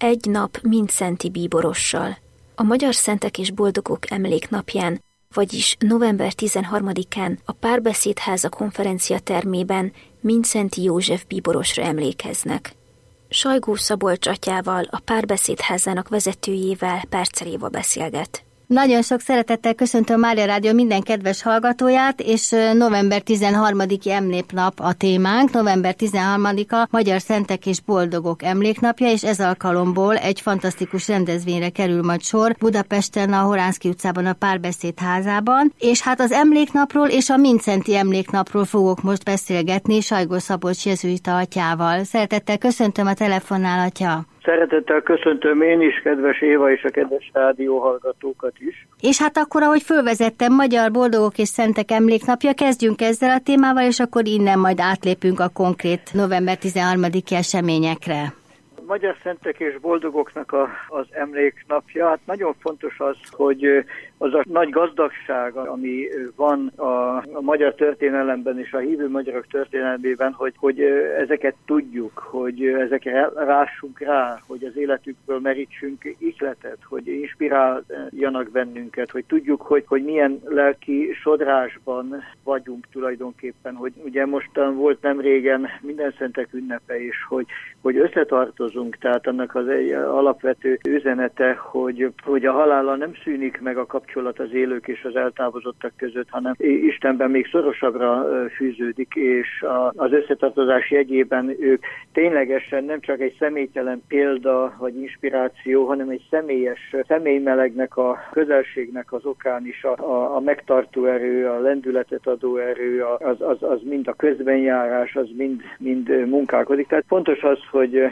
Egy nap Mindszenthy bíborossal. A Magyar Szentek és Boldogok emléknapján, vagyis november 13-án a Párbeszédháza konferencia termében Mindszenthy József bíborosra emlékeznek. Sajgó Szabolcs atyával, a Párbeszédházának vezetőjével Percer Éva beszélget. Nagyon sok szeretettel köszöntöm Mária Rádió minden kedves hallgatóját, és november 13-i emléknap a témánk. November 13-a Magyar Szentek és Boldogok emléknapja, és ez alkalomból egy fantasztikus rendezvényre kerül majd sor Budapesten, a Horánszky utcában, a Párbeszédházában. És hát az emléknapról és a Mindszenthy emléknapról fogok most beszélgetni Sajgó Szabolcs jezsuita atyával. Szeretettel köszöntöm a telefonnál, atya. Szeretettel köszöntöm én is, kedves Éva, és a kedves rádióhallgatókat is. És hát akkor, ahogy fölvezettem, Magyar Boldogok és Szentek emléknapja, kezdjünk ezzel a témával, és akkor innen majd átlépünk a konkrét november 13-i eseményekre. Magyar Szentek és Boldogoknak az emléknapja, hát nagyon fontos az, hogy az a nagy gazdagság, ami van a magyar történelemben és a hívő magyarok történelmében, hogy ezeket tudjuk, hogy ezekre rássunk rá, hogy az életükből merítsünk ihletet, hogy inspiráljanak bennünket, hogy tudjuk, hogy milyen lelki sodrásban vagyunk tulajdonképpen, hogy ugye mostan volt nem régen Mindenszentek ünnepe is, hogy összetartozunk, tehát annak az egy alapvető üzenete, hogy a halállal nem szűnik meg a kapcsolat az élők és az eltávozottak között, hanem Istenben még szorosabbra fűződik, és az összetartozás jegyében ők ténylegesen nem csak egy személytelen példa vagy inspiráció, hanem egy személymelegnek, a közelségnek az okán is a megtartó erő, a lendületet adó erő, az mind a közbenjárás, az mind munkálkodik. Tehát fontos az,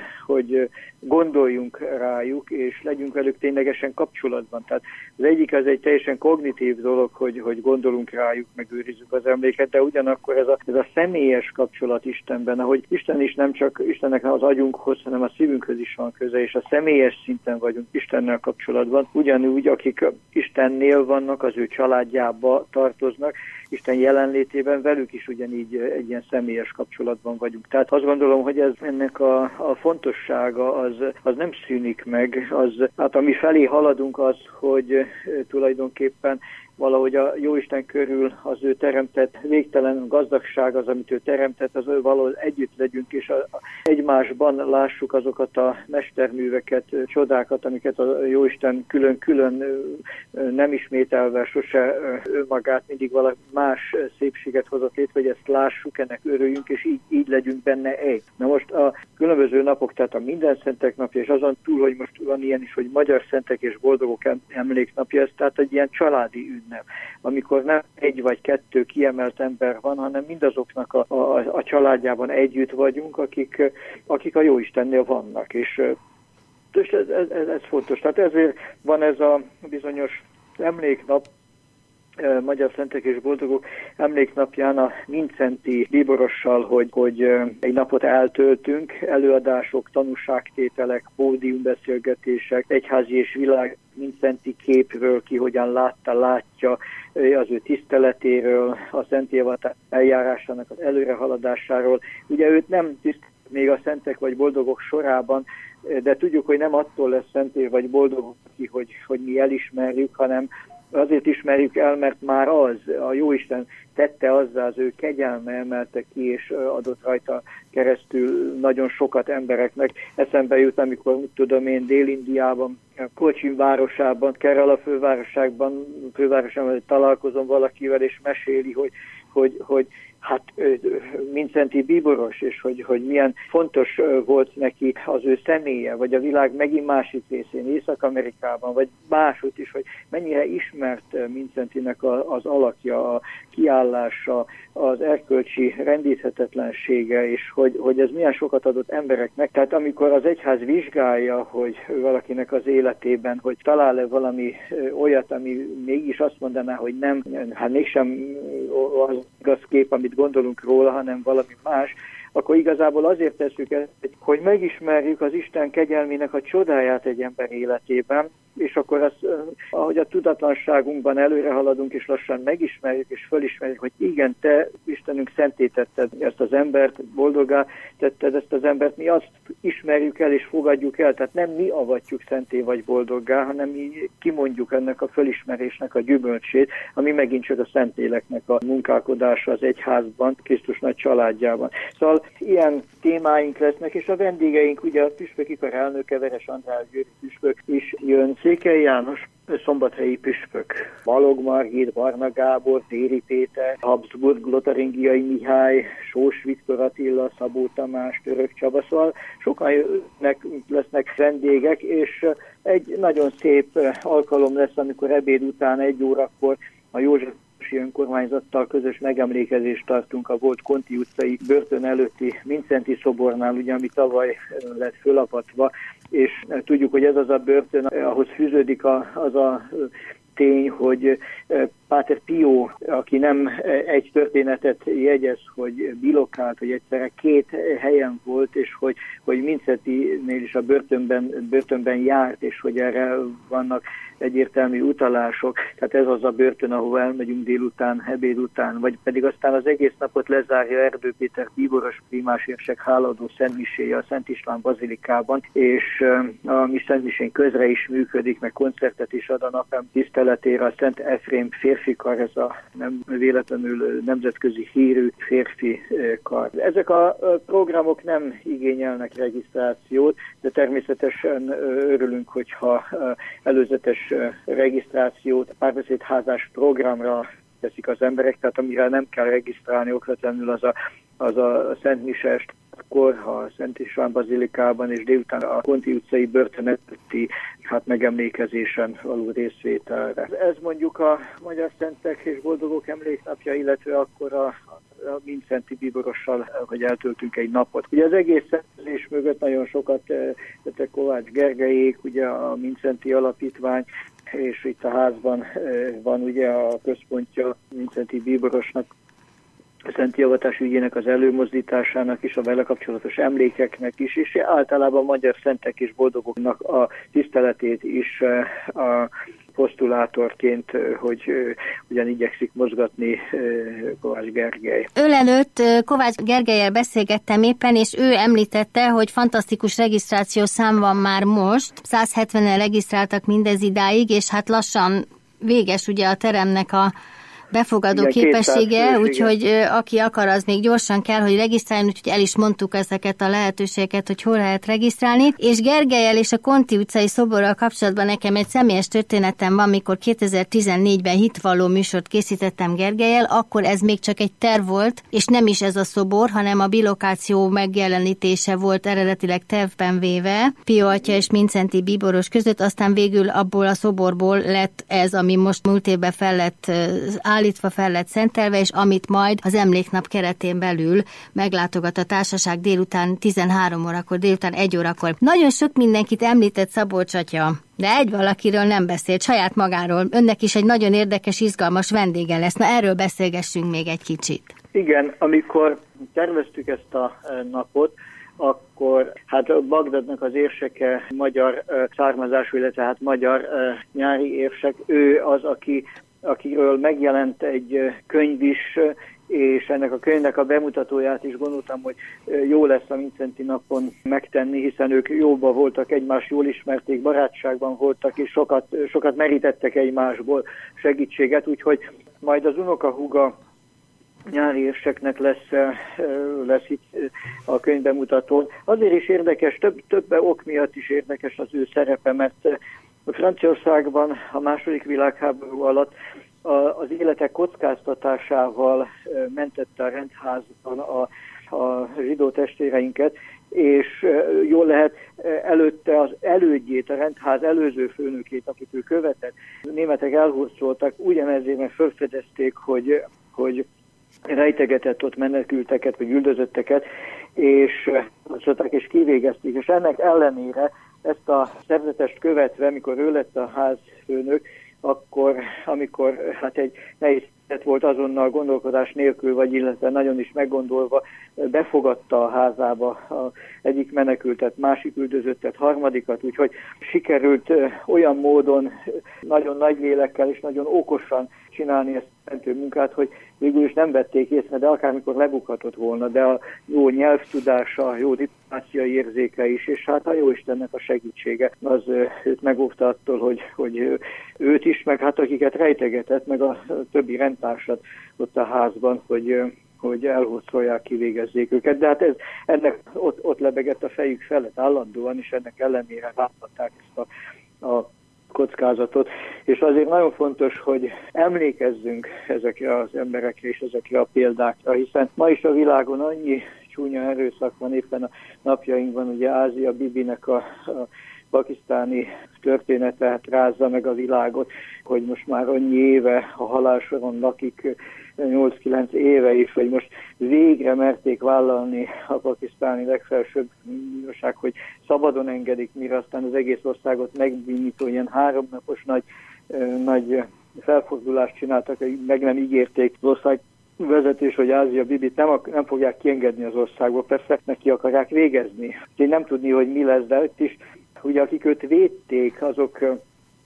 hogy gondoljunk rájuk, és legyünk velük ténylegesen kapcsolatban. Tehát az egyik az egy teljesen kognitív dolog, hogy gondolunk rájuk, megőrizzük az emléket, de ugyanakkor ez a személyes kapcsolat Istenben, ahogy Isten is nem csak Istennek az agyunkhoz, hanem a szívünkhöz is van köze, és a személyes szinten vagyunk Istennel kapcsolatban. Ugyanúgy, akik Istennél vannak, az ő családjába tartoznak, Isten jelenlétében velük is ugyanígy egy ilyen személyes kapcsolatban vagyunk. Tehát azt gondolom, hogy ennek a fontossága az nem szűnik meg. Hát ami felé haladunk az, hogy tulajdonképpen valahogy a Jóisten körül az ő teremtett végtelen gazdagság, az, amit ő teremtett, az valahogy együtt legyünk, és egymásban lássuk azokat a mesterműveket, csodákat, amiket a Jóisten külön-külön nem ismételve sose önmagát, mindig valami más szépséget hozott létre, hogy ezt lássuk, ennek örüljünk, és így legyünk benne egy. Na most a különböző napok, tehát a Mindenszentek napja, és azon túl, hogy most van ilyen is, hogy Magyar Szentek és Boldogok emléknapja, ez tehát egy ilyen családi ünnep, amikor nem egy vagy kettő kiemelt ember van, hanem mindazoknak a családjában együtt vagyunk, akik a Jóistennél vannak, és ez fontos. Tehát ezért van ez a bizonyos emléknap, Magyar Szentek és Boldogok emléknapján a Mindszenthy bíborossal, hogy egy napot eltöltünk, előadások, tanúságtételek, pódiumbeszélgetések, egyházi és világ Mindszenthy képről, ki hogyan látja, az ő tiszteletéről, a szentélyhivatal eljárásának az előrehaladásáról. Ugye őt nem tisztelik még a szentek vagy boldogok sorában, de tudjuk, hogy nem attól lesz szentély vagy boldog, hogy mi elismerjük, hanem azért ismerjük el, mert már a Jóisten tette azzá, az ő kegyelme emelte ki, és adott rajta keresztül nagyon sokat embereknek. Eszembe jut, amikor, tudom én, Dél-Indiában, Kocsin városában, Kerala fővárosában találkozom valakivel, és meséli, hogy hát Mindszenthy bíboros, és hogy milyen fontos volt neki az ő személye, vagy a világ megint másik részén, Észak-Amerikában, vagy máshogy is, hogy mennyire ismert Mindszenthynek az alakja, a kiállása, az erkölcsi rendíthetetlensége, és hogy ez milyen sokat adott embereknek. Tehát amikor az egyház vizsgálja, hogy valakinek az életében, hogy talál-e valami olyat, ami mégis azt mondaná, hogy nem, hát mégsem az igaz kép, amit gondolunk róla, hanem valami más, akkor igazából azért tesszük ezt, hogy megismerjük az Isten kegyelmének a csodáját egy ember életében, és akkor azt, ahogy a tudatlanságunkban előre haladunk, és lassan megismerjük, és fölismerjük, hogy igen, te, Istenünk, szentté tetted ezt az embert, boldoggá tetted ezt az embert, mi azt ismerjük el, és fogadjuk el, tehát nem mi avatjuk szentté vagy boldoggá, hanem mi kimondjuk ennek a fölismerésnek a gyümölcsét, ami megint csak a Szentléleknek a munkálkodása az egyházban, Krisztus nagy családjában. Szóval ilyen témáink lesznek, és a vendégeink, ugye a püspökikar elnöke, Veres András győri püspök is jön, Székely János szombathelyi püspök, Balog Margit, Barna Gábor, Téri Péter, Habsburg, Lotaringiai Mihály, Sós Viktor Attila, Szabó Tamás, Török Csaba, szóval sokan lesznek vendégek, és egy nagyon szép alkalom lesz, amikor ebéd után 1 órakor a József önkormányzattal közös megemlékezést tartunk a volt Konti utcai börtön előtti Mindszenty szobornál, ugye, ami tavaly lett fölapatva, és tudjuk, hogy ez az a börtön, ahhoz fűződik az a tény, hogy Páter Pio, aki nem egy történetet jegyez, hogy bilokált, hogy egyszerre 2 helyen volt, és hogy Mindszentynél is a börtönben járt, és hogy erre vannak egyértelmű utalások. Tehát ez az a börtön, ahova elmegyünk délután, ebéd után, vagy pedig aztán az egész napot lezárja Erdő Péter bíboros primásérsek hálaadó szentmiséje a Szent István bazilikában, és a mi szentmisén közre is működik, meg koncertet is ad a napem tiszteletére a Szent Efrém férfi kar, ez a nem véletlenül nemzetközi hírű férfi kar. Ezek a programok nem igényelnek regisztrációt, de természetesen örülünk, hogyha előzetes regisztrációt, párbeszédházás programra teszik az emberek, tehát amire nem kell regisztrálni okvetlenül az a Szent Mise akkor a Szent István bazilikában, és délután a Konti utcai börtön előtti megemlékezésen való részvételre. Ez mondjuk a Magyar Szentek és Boldogok emléknapja, illetve akkor a Mindszenty bíborossal, hogy eltöltünk egy napot. Ugye az egész szervezés mögött nagyon sokat tettek Kovács Gergelyék, ugye a Mindszenty Alapítvány, és itt a házban van ugye a központja Mindszenty bíborosnak, a Szenti Avatás ügyének az előmozdításának is, a vele kapcsolatos emlékeknek is, és általában a magyar szentek és boldogoknak a tiszteletét is a posztulátorként, hogy ugyan igyekszik mozgatni Kovács Gergely. Előtt Kovács Gergellyel beszélgettem éppen, és ő említette, hogy fantasztikus regisztrációs szám van már most. 170-en regisztráltak mindez idáig, és hát lassan véges ugye a teremnek a befogadó képessége, úgyhogy aki akar, az még gyorsan kell, hogy regisztráljon, úgyhogy el is mondtuk ezeket a lehetőségeket, hogy hol lehet regisztrálni. És Gergellyel és a Konti utcai szoborral kapcsolatban nekem egy személyes történetem van, mikor 2014-ben hitvalló műsort készítettem Gergellyel, akkor ez még csak egy terv volt, és nem is ez a szobor, hanem a bilokáció megjelenítése volt eredetileg tervben véve, Pio atya és Mindszenty bíboros között, aztán végül abból a szoborból lett ez, ami most múlt évben állítva fel lett szentelve, és amit majd az emléknap keretén belül meglátogat a társaság délután 13 órakor, délután 1 órakor. Nagyon sok mindenkit említett Szabolcs atya, de egy valakiről nem beszélt, saját magáról. Önnek is egy nagyon érdekes, izgalmas vendége lesz. Na, erről beszélgessünk még egy kicsit. Igen, amikor terveztük ezt a napot, akkor Bagdadnak az érseke magyar származású, illetve magyar nyári érsek, ő az, akiről megjelent egy könyv is, és ennek a könyvnek a bemutatóját is gondoltam, hogy jó lesz a Mindszenty napon megtenni, hiszen ők jóban voltak, egymást jól ismerték, barátságban voltak, és sokat merítettek egymásból segítséget, úgyhogy majd az unokahúga nyári érseknek lesz itt a könyvbemutatón. Azért is érdekes, több ok miatt is érdekes az ő szerepe, mert Franciaországban a II. Világháború alatt az életek kockáztatásával mentette a rendházban a zsidó testvéreinket, és jól lehet előtte az elődjét, a rendház előző főnökét, akit ő követett, németek elhurcoltak, ugyanezért, mert felfedezték, hogy rejtegetett ott menekülteket, vagy üldözötteket, és és kivégezték, és ennek ellenére ezt a szerzetest követve, mikor ő lett a házfőnök, akkor, amikor egy nehéz volt azonnal gondolkodás nélkül, vagy illetve nagyon is meggondolva, befogadta a házába egyik menekültet, másik üldözöttet, harmadikat, úgyhogy sikerült olyan módon, nagyon nagy lélekkel és nagyon okosan csinálni ezt a mentő munkát, hogy végül is nem vették észre, de akármikor lebukhatott volna, de a jó nyelvtudása, jó diplomáciai érzéke is, és hát a Jóistennek a segítsége, az őt megóvta attól, hogy őt is, meg hát akiket rejtegetett, meg a többi rendtársat ott a házban, hogy elhúzolják, kivégezzék őket. De hát ennek ott lebegett a fejük felett állandóan, és ennek ellenére vállalták ezt a kockázatot, és azért nagyon fontos, hogy emlékezzünk ezekre az emberekre és ezekre a példákra, hiszen ma is a világon annyi csúnya erőszak van, éppen a napjainkban, ugye Ázia Bibinek a pakisztáni története hát rázza meg a világot, hogy most már annyi éve a halálsoron lakik, 8-9 éve is, hogy most végre merték vállalni a pakisztáni legfelsőbb bíróság, hogy szabadon engedik, mire aztán az egész országot megbénító ilyen 3 napos nagy felfordulást csináltak, hogy meg nem ígérték az ország vezetés, hogy Ázia Bibit nem fogják kiengedni az országból, persze neki akarják végezni. Úgyhogy nem tudni, hogy mi lesz, de itt is, ugye akik őt védték, azoknak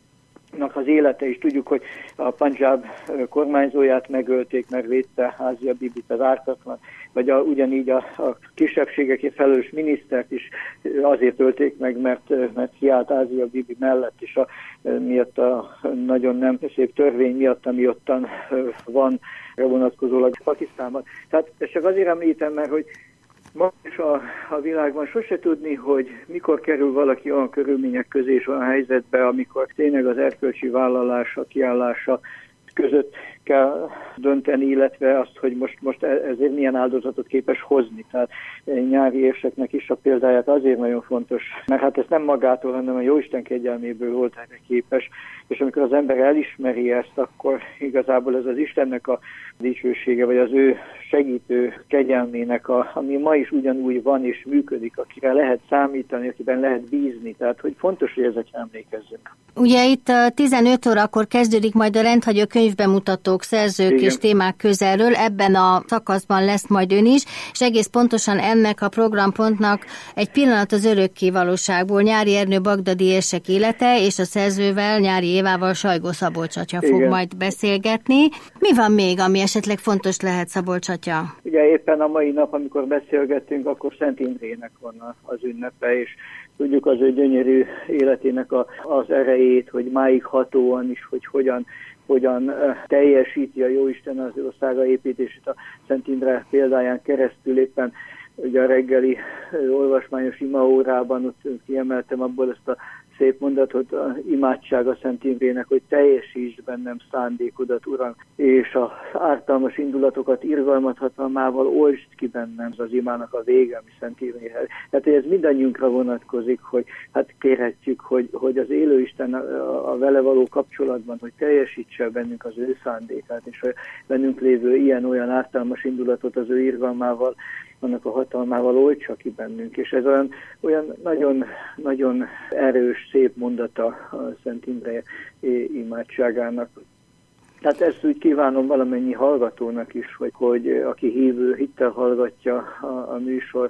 az élete is. Tudjuk, hogy a Punjab kormányzóját megölték, mert védte Ázia Bibit, az ártatlan, vagy ugyanígy a kisebbségekért felelős minisztert is azért ölték meg, mert kiállt Ázia Bibi mellett, és miatt a nagyon nem szép törvény miatt, ami ottan van vonatkozólag Pakisztánban. Tehát ezt csak azért említem, mert hogy ma is a világban sose tudni, hogy mikor kerül valaki olyan körülmények közé és olyan helyzetbe, amikor tényleg az erkölcsi vállalása, kiállása között kell dönteni, illetve azt, hogy most ezért milyen áldozatot képes hozni. Tehát Nyári érseknek is a példáját azért nagyon fontos, mert hát ez nem magától, hanem a Jóisten kegyelméből volt erre képes, és amikor az ember elismeri ezt, akkor igazából ez az Istennek a dicsősége, vagy az ő segítő kegyelmének, ami ma is ugyanúgy van és működik, akire lehet számítani, akiben lehet bízni. Tehát, hogy fontos, hogy ezekre emlékezzünk. Ugye itt 15 órakor kezdődik majd a rendhagyó könyvbemutatók, szerzők Igen. és témák közelről. Ebben a szakaszban lesz majd ön is, és egész pontosan ennek a programpontnak egy pillanat az örökké valóságból. Nyári Ernő bagdadi érsek élete, és a szerzővel, Nyári Évával Sajgó Szabolcs atya fog majd beszélgetni. Mi van még, ami esetleg fontos lehet, Szabolcs atya? Ugye éppen a mai nap, amikor beszélgettünk, akkor Szent Imrének van az ünnepe, és tudjuk az ő gyönyörű életének az erejét, hogy máig hatóan is, hogy hogyan teljesíti a Jóisten az országa építését a Szent Imre példáján keresztül. Éppen ugye a reggeli olvasmányos imaórában ott kiemeltem abból ezt a szép mondatot, a imádság a Szent Imrének, hogy teljesítsd bennem szándékodat, Uram, és az ártalmas indulatokat irgalmat hatalmával oltsd ki bennem, az imának a vége, ami Szent Imréhez. Tehát ez mindannyiunkra vonatkozik, hogy hát kérhetjük, hogy az élő Isten a vele való kapcsolatban, hogy teljesítse bennünk az ő szándékát, és a bennünk lévő ilyen-olyan ártalmas indulatot az ő irgalmával, annak a hatalmával oltsa ki bennünk, és ez olyan nagyon, nagyon erős, szép mondata a Szent Imre imádságának. Tehát ezt úgy kívánom valamennyi hallgatónak is, hogy aki hívő, hittel hallgatja a műsort,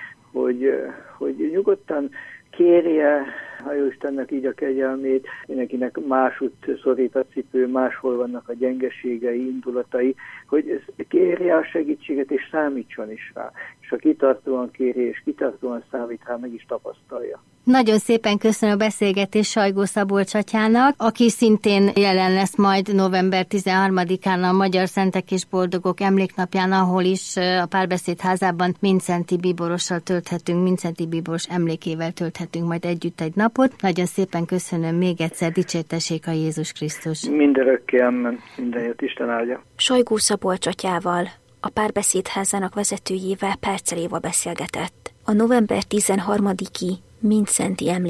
hogy nyugodtan kérje a Jóistennek így a kegyelmét, mindenkinek másút szorít a cipő, máshol vannak a gyengeségei, indulatai, hogy kérje a segítséget és számítson is rá. És ha kitartóan kéri és kitartóan számít rá, meg is tapasztalja. Nagyon szépen köszönöm a beszélgetést Sajgó Szabolcs atyának, aki szintén jelen lesz majd november 13-án a Magyar Szentek és Boldogok emléknapján, ahol is a Párbeszéd házában Mindszenty Bíborossal tölthetünk, Mindszenty Bíboros emlékével tölthetünk majd együtt egy napot. Nagyon szépen köszönöm még egyszer, dicsértessék a Jézus Krisztus. Mindörökké, amen. Minden jót, Isten áldja. Sajgó Szabolcs atyával, a Párbeszéd házának vezetőjével Percel Éva beszélgetett. A november 13-i Mindszenty